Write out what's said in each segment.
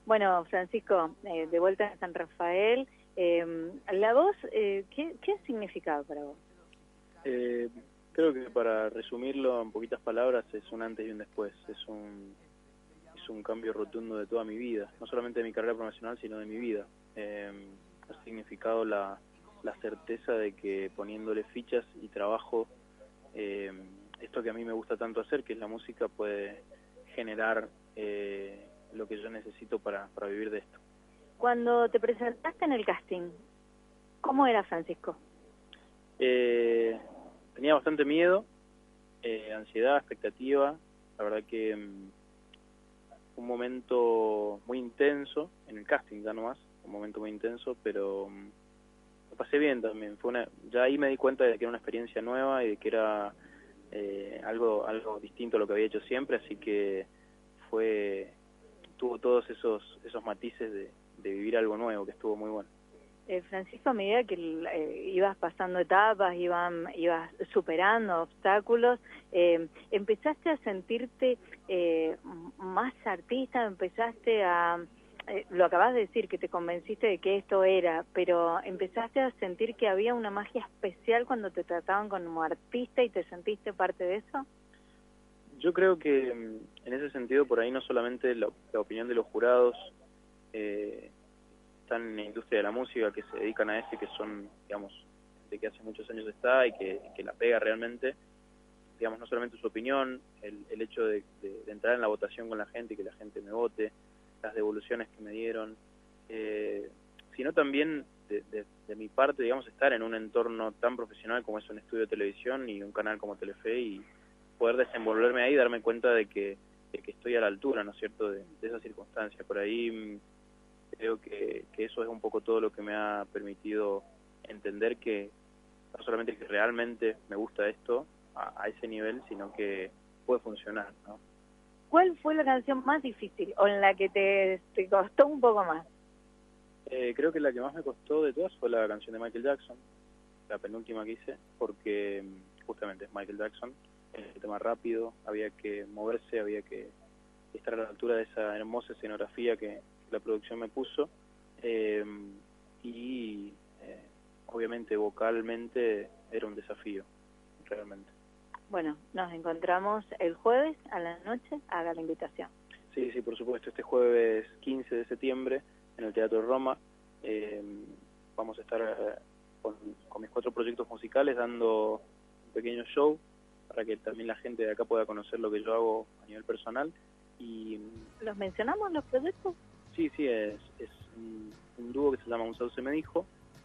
Bueno, Francisco, de vuelta a San Rafael, la voz, ¿qué ha significado para vos? Creo que para resumirlo en poquitas palabras es un antes y un después, es un cambio rotundo de toda mi vida, no solamente de mi carrera profesional, sino de mi vida. Ha significado la certeza de que poniéndole fichas y trabajo, esto que a mí me gusta tanto hacer, que es la música, puede generar lo que yo necesito para vivir de esto. Cuando te presentaste en el casting, ¿cómo era Francisco? Tenía bastante miedo, ansiedad, expectativa. La verdad que un momento muy intenso en el casting, ya nomás, un momento muy intenso, pero lo pasé bien también. Ya ahí me di cuenta de que era una experiencia nueva y de que era algo distinto a lo que había hecho siempre, así que tuvo todos esos matices de vivir algo nuevo, que estuvo muy bueno. Francisco, a medida que ibas pasando etapas, ibas superando obstáculos, ¿empezaste a sentirte más artista? ¿Empezaste a... lo acabas de decir, que te convenciste de que esto era, pero ¿empezaste a sentir que había una magia especial cuando te trataban como artista y te sentiste parte de eso? Yo creo que en ese sentido, por ahí no solamente la opinión de los jurados, están en la industria de la música, que se dedican a eso y que son, digamos, de que hace muchos años está y que la pega realmente, digamos, no solamente su opinión, el hecho de entrar en la votación con la gente y que la gente me vote, las devoluciones que me dieron, sino también de mi parte, digamos, estar en un entorno tan profesional como es un estudio de televisión y un canal como Telefe y poder desenvolverme ahí y darme cuenta de que estoy a la altura, ¿no es cierto?, de esa circunstancia. Por ahí creo que eso es un poco todo lo que me ha permitido entender que no solamente que realmente me gusta esto a ese nivel, sino que puede funcionar, ¿no? ¿Cuál fue la canción más difícil o en la que te costó un poco más? Creo que la que más me costó de todas fue la canción de Michael Jackson, la penúltima que hice, porque justamente es Michael Jackson, el tema rápido, había que moverse, había que estar a la altura de esa hermosa escenografía que la producción me puso, y obviamente vocalmente era un desafío, realmente. Bueno, nos encontramos el jueves a la noche, haga la invitación. Sí, por supuesto, este jueves 15 de septiembre en el Teatro Roma vamos a estar con mis 4 proyectos musicales dando un pequeño show para que también la gente de acá pueda conocer lo que yo hago a nivel personal. Y ¿Los mencionamos los proyectos? Sí, es un dúo que se llama Un Sauce me dijo,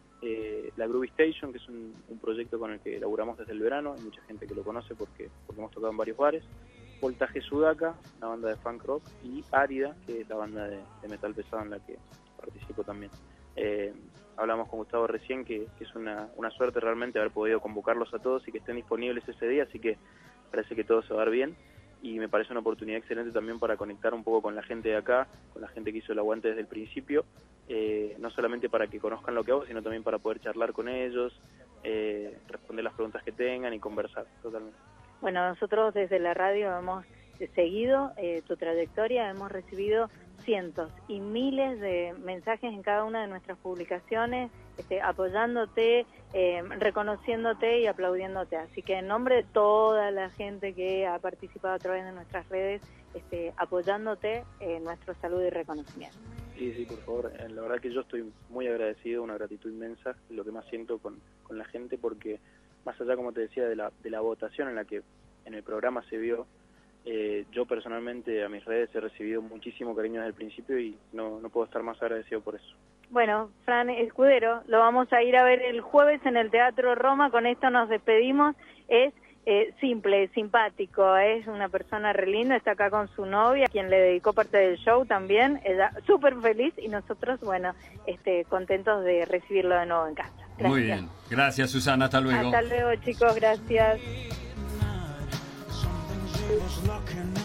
la Groovy Station, que es un proyecto con el que laburamos desde el verano, hay mucha gente que lo conoce porque hemos tocado en varios bares, Voltaje Sudaca, una banda de funk rock, y Árida, que es la banda de metal pesado en la que participo también. Hablamos con Gustavo recién, que es una suerte realmente haber podido convocarlos a todos y que estén disponibles ese día, así que parece que todo se va a dar bien. Y me parece una oportunidad excelente también para conectar un poco con la gente de acá, con la gente que hizo el aguante desde el principio, no solamente para que conozcan lo que hago, sino también para poder charlar con ellos, responder las preguntas que tengan y conversar totalmente. Bueno, nosotros desde la radio hemos seguido tu trayectoria, hemos recibido cientos y miles de mensajes en cada una de nuestras publicaciones, apoyándote, reconociéndote y aplaudiéndote. Así que en nombre de toda la gente que ha participado a través de nuestras redes, apoyándote, nuestro saludo y reconocimiento. Sí, por favor. La verdad que yo estoy muy agradecido, una gratitud inmensa, lo que más siento con la gente, porque más allá, como te decía, de la votación en la que en el programa se vio, yo personalmente a mis redes he recibido muchísimo cariño desde el principio y no puedo estar más agradecido por eso. Bueno, Fran Escudero, lo vamos a ir a ver el jueves en el Teatro Roma, con esto nos despedimos. Es simple, simpático, es una persona re linda, está acá con su novia, quien le dedicó parte del show también, ella súper feliz y nosotros, bueno, contentos de recibirlo de nuevo en casa. Gracias. Muy bien, gracias Susana, hasta luego. Hasta luego chicos, gracias. was looking